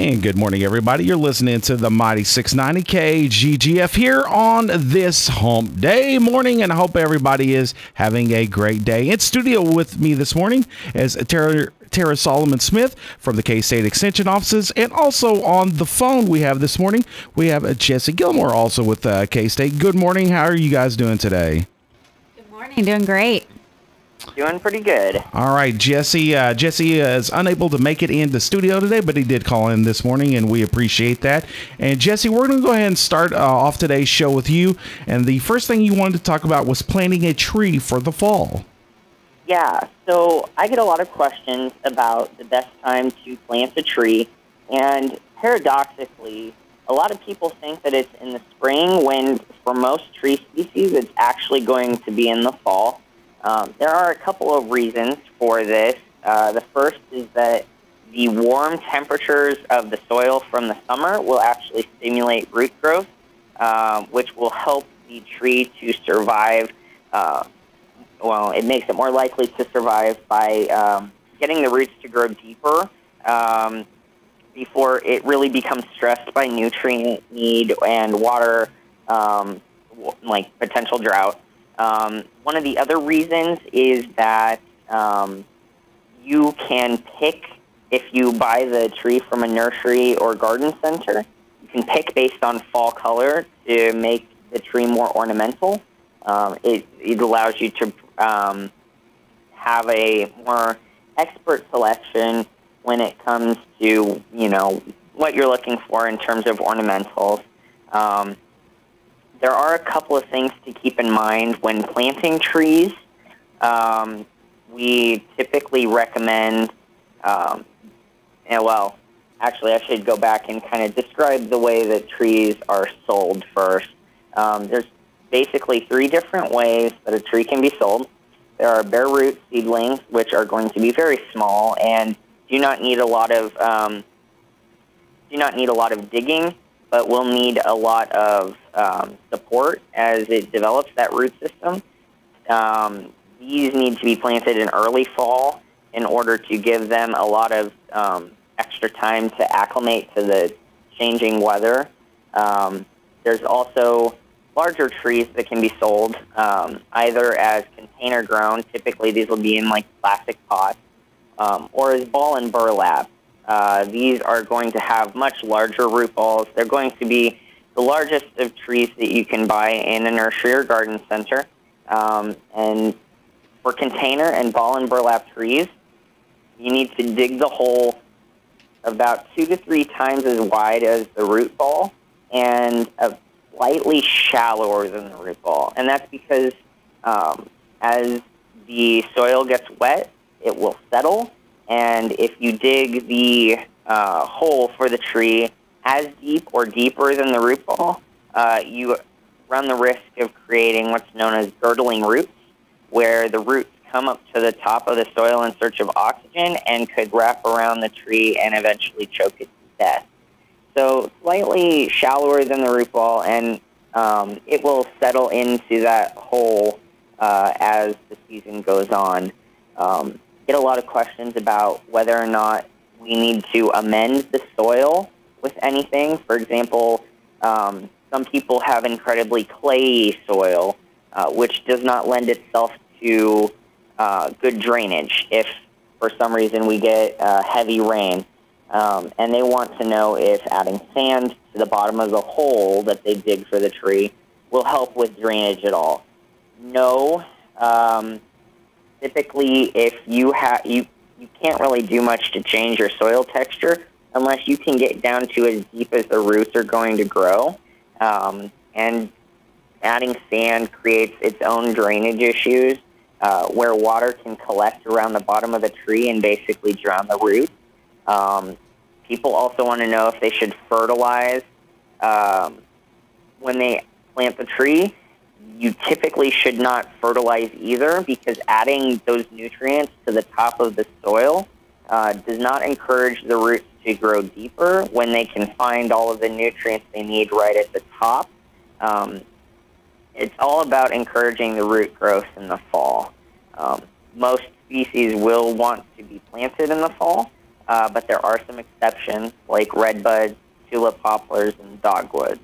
And good morning, everybody. You're listening to the Mighty 690 KGGF here on this hump day morning, and I hope everybody is having a great day. In studio with me this morning is Tara Solomon Smith from the K-State Extension offices, and also on the phone we have this morning, we have Jesse Gilmore also with K-State. Good morning. How are you guys doing today? Good morning. Doing great. Doing pretty good. All right, Jesse. Jesse is unable to make it in the studio today, but he did call in this morning, and we appreciate that. And Jesse, we're going to go ahead and start off today's show with you. And the first thing you wanted to talk about was planting a tree for the fall. Yeah, so I get a lot of questions about the best time to plant a tree, and paradoxically, a lot of people think that it's in the spring when, for most tree species, it's actually going to be in the fall. There are a couple of reasons for this. The first is that the warm temperatures of the soil from the summer will actually stimulate root growth, which will help the tree to survive. Well, it makes it more likely to survive by getting the roots to grow deeper before it really becomes stressed by nutrient need and water, like potential drought. One of the other reasons is that you can pick, if you buy the tree from a nursery or garden center, you can pick based on fall color to make the tree more ornamental. It allows you to have a more expert selection when it comes to, what you're looking for in terms of ornamentals. There are a couple of things to keep in mind when planting trees. We typically recommend, actually I should go back and kind of describe the way that trees are sold first. There's basically three different ways that a tree can be sold. There are bare root seedlings, which are going to be very small and do not need a lot of digging, but will need a lot of support as it develops that root system. These need to be planted in early fall in order to give them a lot of extra time to acclimate to the changing weather. There's also larger trees that can be sold either as container grown. Typically these will be in like plastic pots, or as ball and burlap. These are going to have much larger root balls. They're going to be the largest of trees that you can buy in a nursery or garden center. And for container and ball and burlap trees, you need to dig the hole about 2 to 3 times as wide as the root ball and slightly shallower than the root ball. And that's because as the soil gets wet, it will settle. And if you dig the hole for the tree as deep or deeper than the root ball, you run the risk of creating what's known as girdling roots, where the roots come up to the top of the soil in search of oxygen and could wrap around the tree and eventually choke it to death. So slightly shallower than the root ball, and it will settle into that hole as the season goes on. Get a lot of questions about whether or not we need to amend the soil with anything. For example, some people have incredibly clayey soil, which does not lend itself to good drainage if for some reason we get heavy rain. And they want to know if adding sand to the bottom of the hole that they dig for the tree will help with drainage at all. No. Typically, if you can't really do much to change your soil texture unless you can get down to as deep as the roots are going to grow. And adding sand creates its own drainage issues where water can collect around the bottom of the tree and basically drown the roots. People also want to know if they should fertilize when they plant the tree. You typically should not fertilize either, because adding those nutrients to the top of the soil does not encourage the roots to grow deeper when they can find all of the nutrients they need right at the top. It's all about encouraging the root growth in the fall. Most species will want to be planted in the fall, but there are some exceptions like redbuds, tulip poplars, and dogwoods.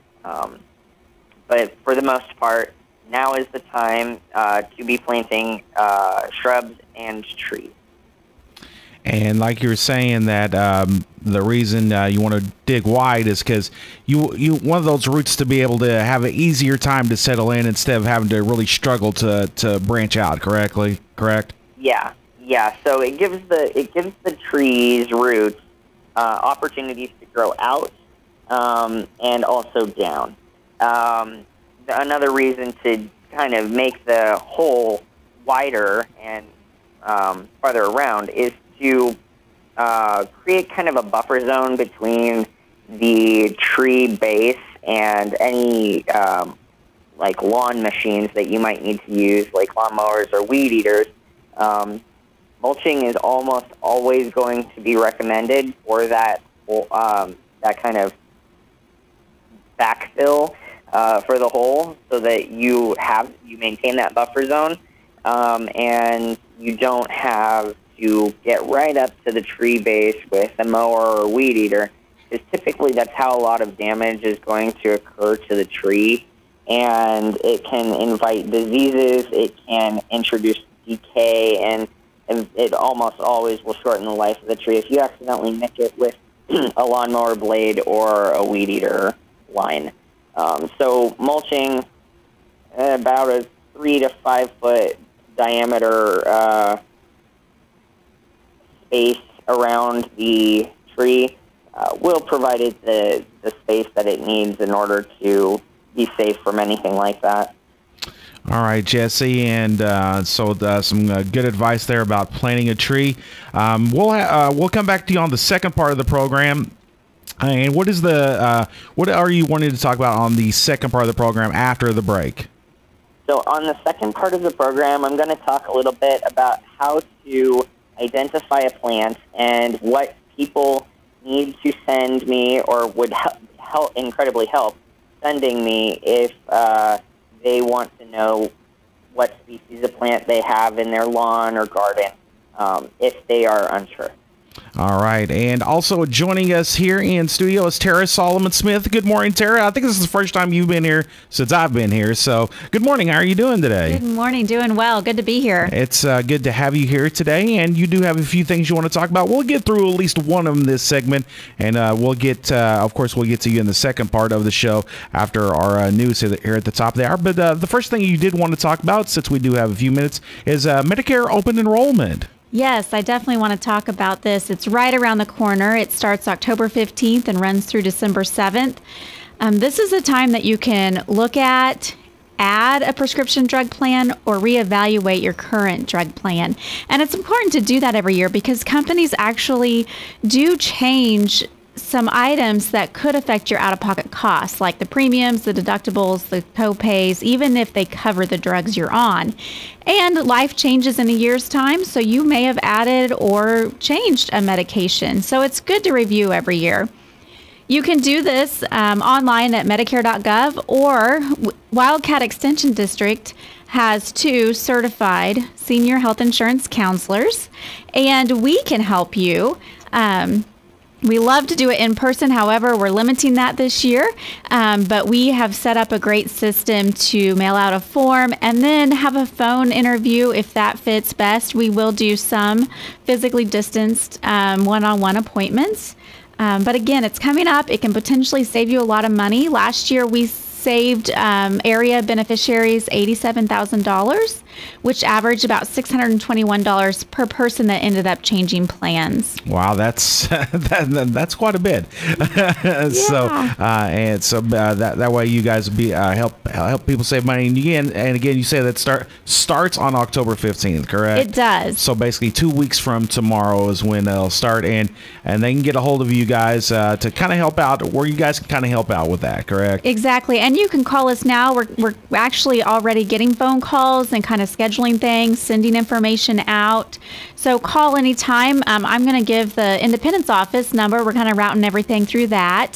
But for the most part, now is the time to be planting shrubs and trees. And like you were saying, that the reason you want to dig wide is because you want those roots to be able to have an easier time to settle in instead of having to really struggle to branch out. Correct? Yeah. So it gives the trees roots opportunities to grow out and also down. Another reason to kind of make the hole wider and farther around is to create kind of a buffer zone between the tree base and any like lawn machines that you might need to use, like lawnmowers or weed eaters. Mulching is almost always going to be recommended for that kind of backfill for the hole, so that you maintain that buffer zone, and you don't have to get right up to the tree base with a mower or weed eater, because typically that's how a lot of damage is going to occur to the tree, and it can invite diseases, it can introduce decay, and it almost always will shorten the life of the tree if you accidentally nick it with a lawnmower blade or a weed eater line. So mulching about a 3 to 5 foot diameter space around the tree will provide it the space that it needs in order to be safe from anything like that. All right, Jesse, and so some good advice there about planting a tree. We'll come back to you on the second part of the program. And what are you wanting to talk about on the second part of the program after the break? So on the second part of the program, I'm going to talk a little bit about how to identify a plant and what people need to send me, or would incredibly help sending me if they want to know what species of plant they have in their lawn or garden, if they are unsure. All right, and also joining us here in studio is Tara Solomon Smith. Good morning, Tara. I think this is the first time you've been here since I've been here. So good morning. How are you doing today? Good morning. Doing well. Good to be here. It's good to have you here today, and you do have a few things you want to talk about. We'll get through at least one of them this segment, and we'll get to you in the second part of the show after our news here at the top of the hour. But the first thing you did want to talk about, since we do have a few minutes, is Medicare open enrollment. Yes, I definitely want to talk about this. It's right around the corner. It starts October 15th and runs through December 7th. This is a time that you can look at, add a prescription drug plan, or reevaluate your current drug plan. And it's important to do that every year because companies actually do change some items that could affect your out-of-pocket costs, like the premiums, the deductibles, the co-pays, even if they cover the drugs you're on. And life changes in a year's time, so you may have added or changed a medication. So it's good to review every year. You can do this online at Medicare.gov, or Wildcat Extension District has 2 certified senior health insurance counselors, and we can help you. We love to do it in person. However, we're limiting that this year, but we have set up a great system to mail out a form and then have a phone interview if that fits best. We will do some physically distanced one-on-one appointments. But again, it's coming up. It can potentially save you a lot of money. Last year, we saved area beneficiaries $87,000, which averaged about $621 per person that ended up changing plans. Wow, that's that's quite a bit. Yeah. So that way you guys be help people save money. And again, you say that starts on October 15th, correct? It does. So basically 2 weeks from tomorrow is when they'll start, and they can get a hold of you guys to kind of help out, where you guys can kind of help out with that, correct? Exactly. And you can call us now. We're actually already getting phone calls and kind of scheduling things, sending information out. So call anytime. I'm going to give the Independence office number. We're kind of routing everything through that.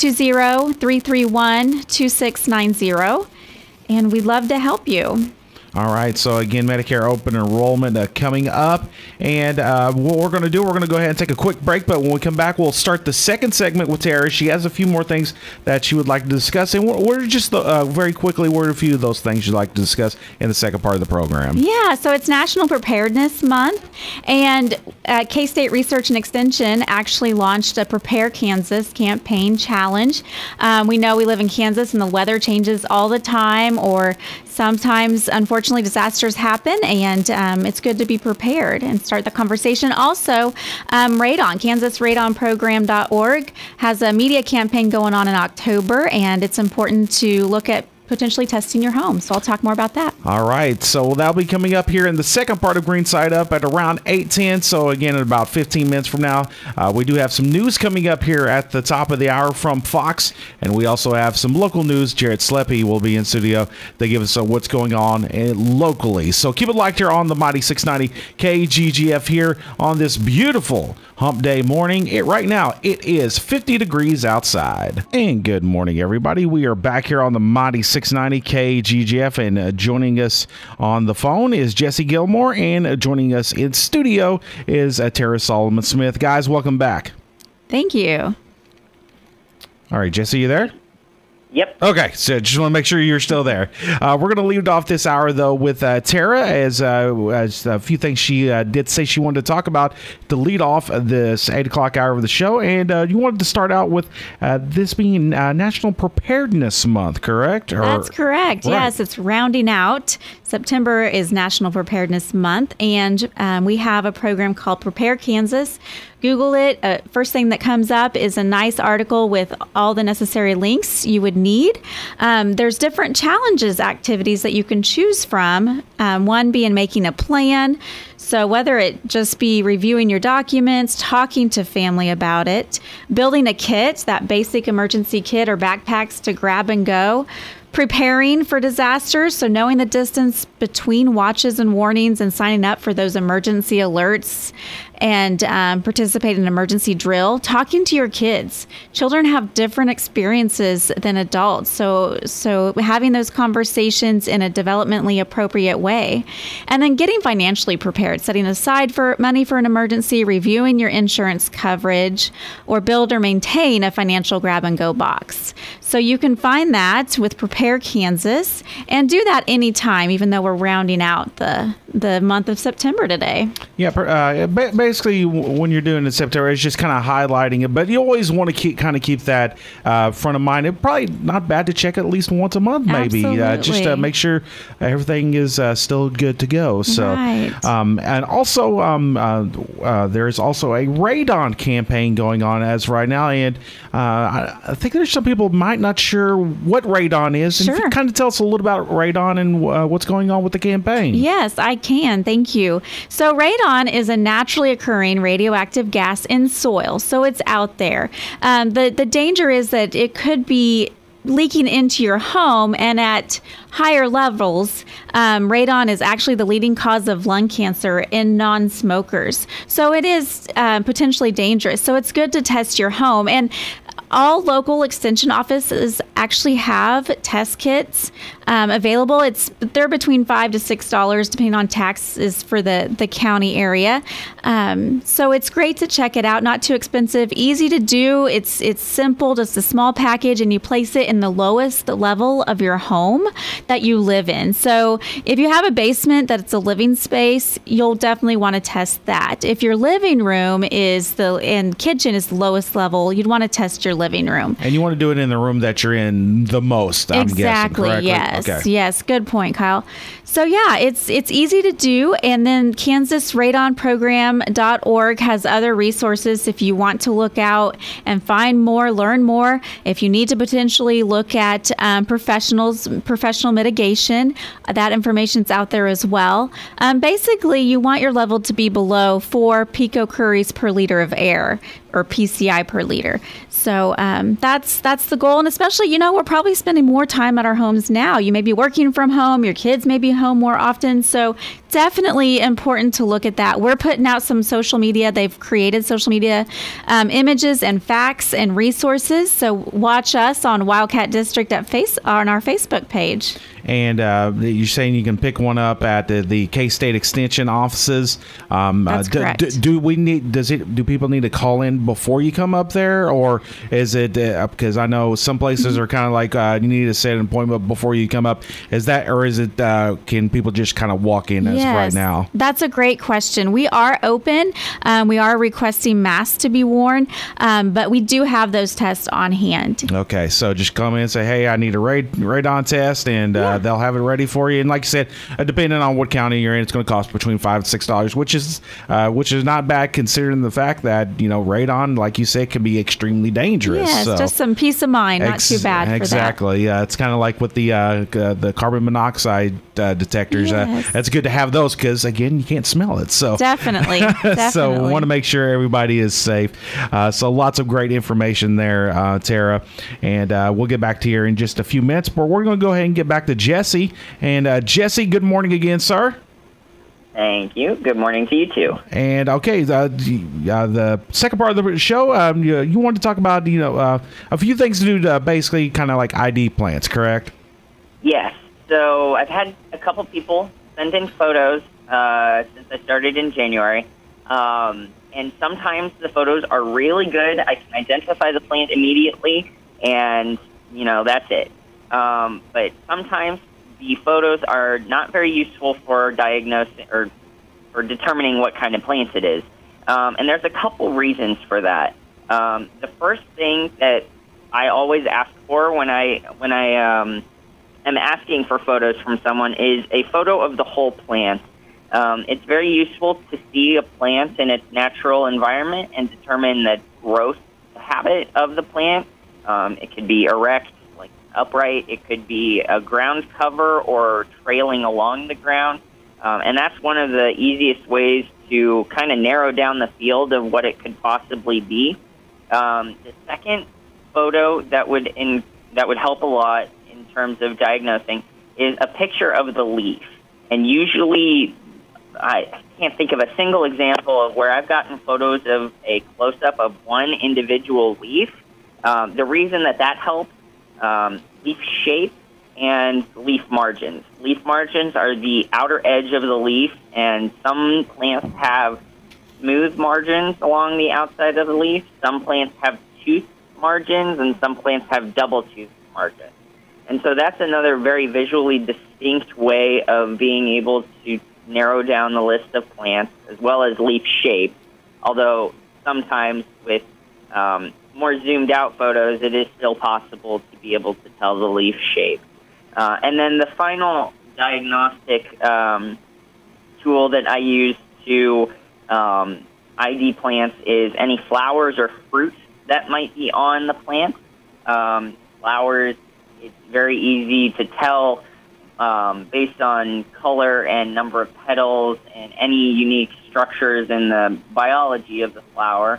620-331-2690. And we'd love to help you. All right. So again, Medicare open enrollment coming up, and what we're going to do, we're going to go ahead and take a quick break. But when we come back, we'll start the second segment with Tara. She has a few more things that she would like to discuss, and we're just very quickly, what are a few of those things you'd like to discuss in the second part of the program? Yeah. So it's National Preparedness Month, and K-State Research and Extension actually launched a Prepare Kansas campaign challenge. We know we live in Kansas, and the weather changes all the time, or sometimes, unfortunately, disasters happen, and it's good to be prepared and start the conversation. Also, Radon, KansasRadonProgram.org has a media campaign going on in October, and it's important to look at potentially testing your home. So I'll talk more about that. All right. So that'll be coming up here in the second part of Green Side Up at around 8:10. So again, in about 15 minutes from now, we do have some news coming up here at the top of the hour from Fox. And we also have some local news. Jared Sleppy will be in studio to give us what's going on locally. So keep it locked here on the Mighty 690 KGGF here on this beautiful Hump Day morning. Right now, it is 50 degrees outside. And good morning, everybody. We are back here on the Mighty 690 KGGF, and joining us on the phone is Jesse Gilmore, and joining us in studio is Tara Solomon Smith. Guys, welcome back. Thank you. All right, Jesse, you there? Yep. Okay, so just want to make sure you're still there. We're going to leave off this hour, though, with Tara, as a few things she did say she wanted to talk about to lead off this 8 o'clock hour of the show. And you wanted to start out with this being National Preparedness Month, correct? That's correct. Right. Yes, it's rounding out. September is National Preparedness Month, and we have a program called Prepare Kansas. Google it. First thing that comes up is a nice article with all the necessary links you would need. There's different challenges, activities that you can choose from. One being making a plan. So whether it just be reviewing your documents, talking to family about it, building a kit, that basic emergency kit or backpacks to grab and go, preparing for disasters, so knowing the distance between watches and warnings and signing up for those emergency alerts, and participate in an emergency drill, talking to your kids. Children have different experiences than adults, so having those conversations in a developmentally appropriate way. And then getting financially prepared, setting aside for money for an emergency, reviewing your insurance coverage, or build or maintain a financial grab-and-go box. So you can find that with Prepare Kansas, and do that anytime, even though we're rounding out the month of September today. Yeah, basically when you're doing it in September, it's just kind of highlighting it, but you always want to keep that front of mind. It's probably not bad to check at least once a month, maybe, just to make sure everything is still good to go. So, right. And also there's also a Radon campaign going on as right now, and I think there's some people might not sure what Radon is. And sure. If you kind of tell us a little about Radon and what's going on with the campaign. Yes, I can. Thank you. So radon is a naturally occurring radioactive gas in soil, so it's out there. The danger is that it could be leaking into your home, and at higher levels, radon is actually the leading cause of lung cancer in non-smokers. So it is potentially dangerous. So it's good to test your home. And all local extension offices actually have test kits available. They're between $5 to $6 depending on taxes for the county area. So it's great to check it out. Not too expensive, easy to do. It's simple, just a small package, and you place it in the lowest level of your home that you live in. So if you have a basement that's a living space, you'll definitely want to test that. If your living room and kitchen is the lowest level, you'd want to test your living room. And you want to do it in the room that you're in the most, I'm guessing, correctly? Yes. Okay. Yes. Good point, Kyle. So yeah, it's easy to do. And then KansasRadonProgram.org has other resources if you want to look out and find more, learn more. If you need to potentially look at professional mitigation, that information's out there as well. Basically, you want your level to be below 4 picocuries per liter of air, or PCI per liter. So that's the goal. And especially, we're probably spending more time at our homes now. You may be working from home. Your kids may be home more often. So definitely important to look at that. We're putting out some social media. They've created social media images and facts and resources. So watch us on Wildcat District on our Facebook page. and you're saying you can pick one up at the K-State Extension offices. That's correct. Do people need to call in before you come up there, or is it because I know some places are kind of like you need to set an appointment before you come up? Is that, or is it can people just kind of walk in as right now? That's a great question. We are open. We are requesting masks to be worn, but we do have those tests on hand. Okay, so just come in and say, hey, I need a radon test, and they'll have it ready for you. And like I said, depending on what county you're in, it's going to cost between $5 and $6, which is not bad considering the fact that, radon, like you said, can be extremely dangerous. Yes, so, just some peace of mind, not too bad for exactly. Yeah, it's kind of like with the carbon monoxide detectors. Yes. That's good to have those because, again, you can't smell it. So Definitely. So we want to make sure everybody is safe. So lots of great information there, Tara. And we'll get back to you in just a few minutes. But we're going to go ahead and get back to Jesse. And Jesse, good morning again, sir. Thank you. Good morning to you, too. And, okay, the second part of the show, you wanted to talk about, a few things to do to basically kind of like ID plants, correct? Yes. So I've had a couple people send in photos since I started in January. And sometimes the photos are really good. I can identify the plant immediately, and, that's it. But sometimes the photos are not very useful for diagnosing or determining what kind of plant it is. And there's a couple reasons for that. The first thing that I always ask for when I am asking for photos from someone is a photo of the whole plant. It's very useful to see a plant in its natural environment and determine the growth habit of the plant. It could be erect, like upright. It could be a ground cover or trailing along the ground. And that's one of the easiest ways to kind of narrow down the field of what it could possibly be. The second photo that would help a lot in terms of diagnosing is a picture of the leaf. And usually, I can't think of a single example of where I've gotten photos of a close-up of one individual leaf. The reason that helps, leaf shape and leaf margins. Leaf margins are the outer edge of the leaf, and some plants have smooth margins along the outside of the leaf. Some plants have toothed margins, and some plants have double-toothed margins. And so that's another very visually distinct way of being able to narrow down the list of plants, as well as leaf shape, although sometimes with more zoomed out photos, it is still possible to be able to tell the leaf shape. And then the final diagnostic tool that I use to ID plants is any flowers or fruit that might be on the plant. Flowers, it's very easy to tell based on color and number of petals and any unique structures in the biology of the flower.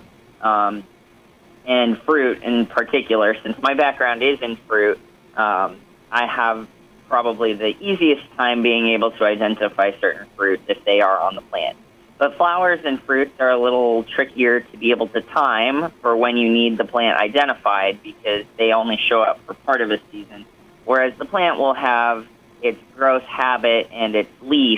And fruit in particular, since my background is in fruit, I have probably the easiest time being able to identify certain fruits if they are on the plant. But flowers and fruits are a little trickier to be able to time for when you need the plant identified because they only show up for part of a season, whereas the plant will have its growth habit and its leaf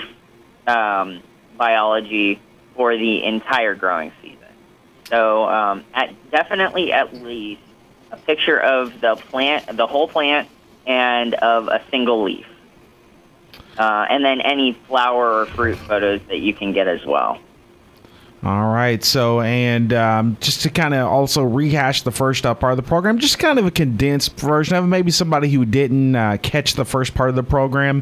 biology for the entire growing season. So definitely at least a picture of the plant, the whole plant, and of a single leaf. And then any flower or fruit photos that you can get as well. All right. So, and just to kind of also rehash the first part of the program, just kind of a condensed version of maybe somebody who didn't catch the first part of the program.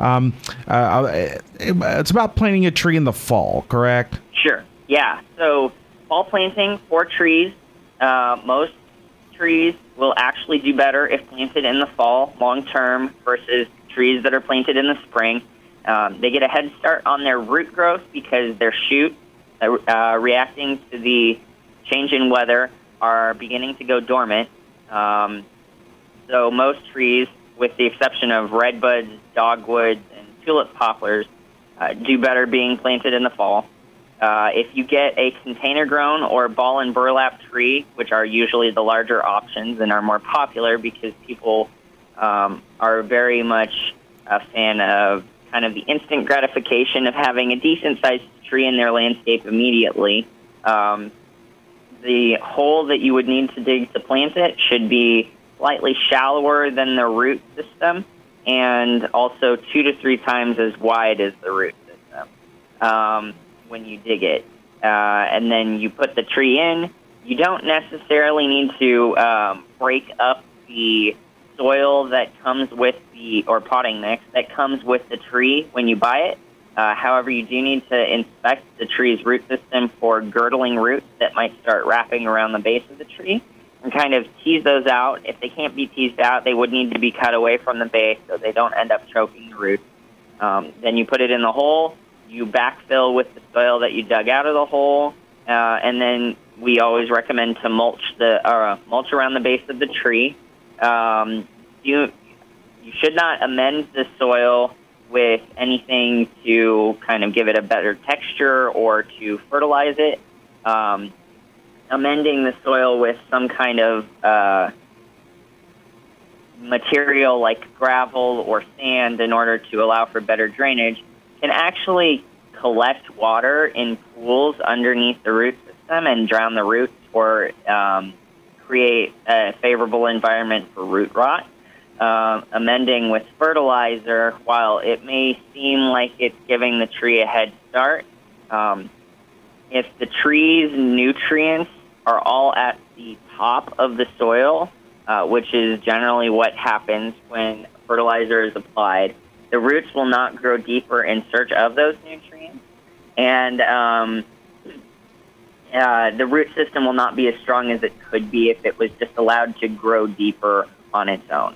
It's about planting a tree in the fall, correct? Sure. Yeah. So fall planting for trees, most trees will actually do better if planted in the fall long term versus trees that are planted in the spring. They get a head start on their root growth because their shoots reacting to the change in weather are beginning to go dormant. So most trees, with the exception of redbuds, dogwoods, and tulip poplars, do better being planted in the fall. If you get a container-grown or ball and burlap tree, which are usually the larger options and are more popular because people are very much a fan of kind of the instant gratification of having a decent-sized tree in their landscape immediately. The hole that you would need to dig to plant it should be slightly shallower than the root system, and also 2 to 3 times as wide as the root system when you dig it. And then you put the tree in. You don't necessarily need to break up the soil that comes with or potting mix that comes with the tree when you buy it. However, you do need to inspect the tree's root system for girdling roots that might start wrapping around the base of the tree and kind of tease those out. If they can't be teased out, they would need to be cut away from the base so they don't end up choking the roots. Then you put it in the hole. You backfill with the soil that you dug out of the hole, and then we always recommend to mulch around the base of the tree. You should not amend the soil with anything to kind of give it a better texture or to fertilize it. Amending the soil with some kind of material like gravel or sand in order to allow for better drainage can actually collect water in pools underneath the root system and drown the roots or create a favorable environment for root rot. Amending with fertilizer, while it may seem like it's giving the tree a head start, if the tree's nutrients are all at the top of the soil, which is generally what happens when fertilizer is applied, the roots will not grow deeper in search of those nutrients, and the root system will not be as strong as it could be if it was just allowed to grow deeper on its own.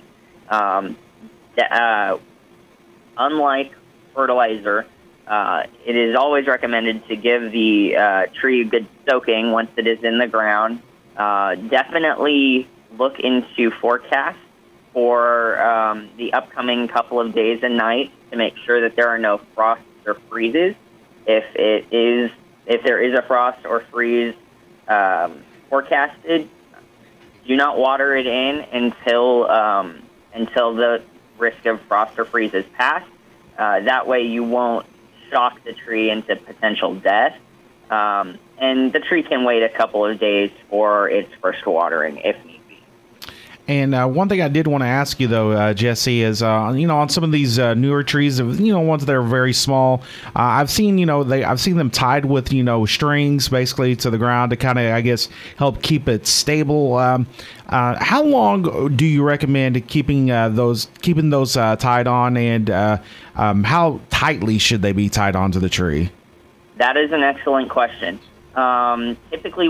Unlike fertilizer, it is always recommended to give the tree a good soaking once it is in the ground. Definitely look into forecasts for the upcoming couple of days and nights to make sure that there are no frosts or freezes. If there is a frost or freeze forecasted, do not water it in until the risk of frost or freeze is passed. That way you won't shock the tree into potential death. And the tree can wait a couple of days for its first watering if need be. And one thing I did want to ask you, though, Jesse, is, on some of these newer trees, ones that are very small, I've seen, I've seen them tied with, strings basically to the ground to kind of, I guess, help keep it stable. How long do you recommend keeping those tied on, and how tightly should they be tied onto the tree? That is an excellent question. Typically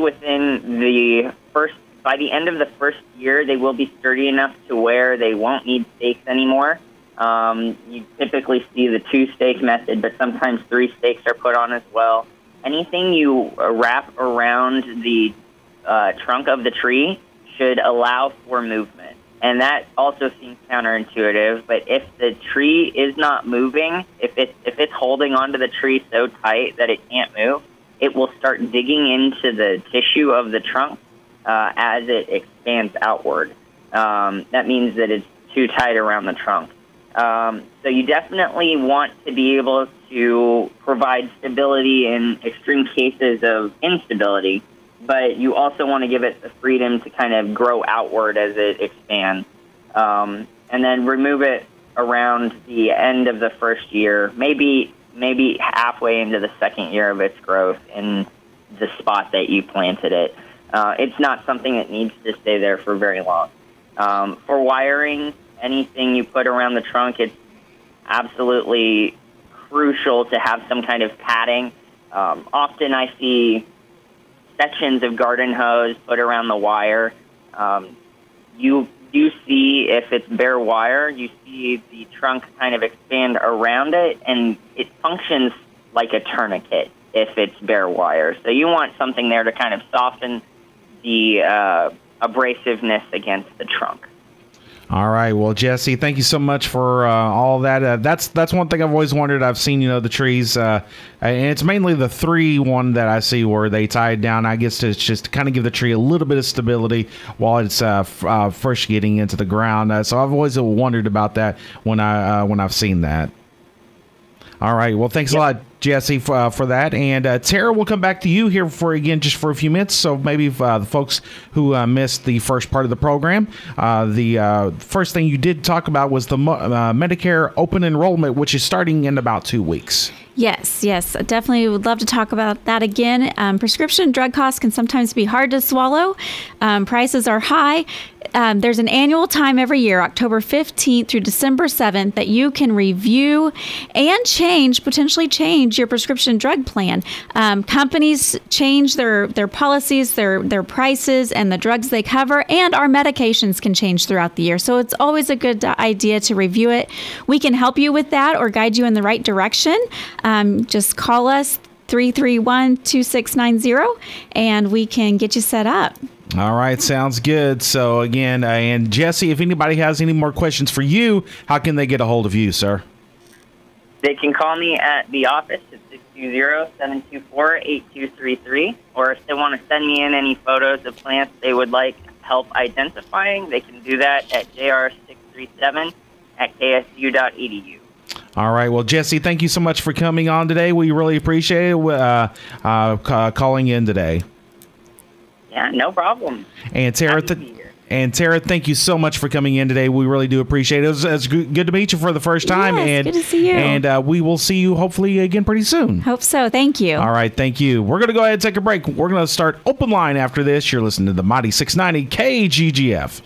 by the end of the first year, they will be sturdy enough to where they won't need stakes anymore. You typically see the 2-stake method, but sometimes 3 stakes are put on as well. Anything you wrap around the trunk of the tree should allow for movement. And that also seems counterintuitive, but if the tree is not moving, if it's holding onto the tree so tight that it can't move, it will start digging into the tissue of the trunk as it expands outward. That means that it's too tight around the trunk. So you definitely want to be able to provide stability in extreme cases of instability, but you also want to give it the freedom to kind of grow outward as it expands. And then remove it around the end of the first year, maybe halfway into the second year of its growth in the spot that you planted it. It's not something that needs to stay there for very long. For wiring, anything you put around the trunk, it's absolutely crucial to have some kind of padding. Often I see sections of garden hose put around the wire. You do see, if it's bare wire, you see the trunk kind of expand around it, and it functions like a tourniquet if it's bare wire. So you want something there to kind of soften the abrasiveness against the trunk. All right. Well, Jesse, thank you so much for all that. That's one thing I've always wondered. I've seen, the trees, and it's mainly the 3 that I see where they tie it down. I guess it's just to kind of give the tree a little bit of stability while it's first getting into the ground. So I've always wondered about that when I've seen that. All right. Well, thanks a lot, Jesse, for that. And Tara, we'll come back to you here just for a few minutes. So maybe the folks who missed the first part of the program, the first thing you did talk about was the Medicare open enrollment, which is starting in about 2 weeks. Yes, I definitely would love to talk about that again. Prescription drug costs can sometimes be hard to swallow. Prices are high. There's an annual time every year, October 15th through December 7th, that you can review and potentially change your prescription drug plan. Companies change their policies, their prices, and the drugs they cover, and our medications can change throughout the year. So it's always a good idea to review it. We can help you with that or guide you in the right direction. Just call us 331-2690 and we can get you set up. All right. Sounds good. So again, and Jesse, if anybody has any more questions for you, how can they get a hold of you, sir? They can call me at the office at 620-724-8233, or if they want to send me in any photos of plants they would like help identifying, they can do that at jr637@ksu.edu. All right. Well, Jesse, thank you so much for coming on today. We really appreciate it calling in today. Yeah, no problem. And Tara, thank you so much for coming in today. We really do appreciate it. It's good to meet you for the first time. Yes, and good to see you. And we will see you hopefully again pretty soon. Hope so. Thank you. All right. Thank you. We're going to go ahead and take a break. We're going to start open line after this. You're listening to the Mighty 690 KGGF.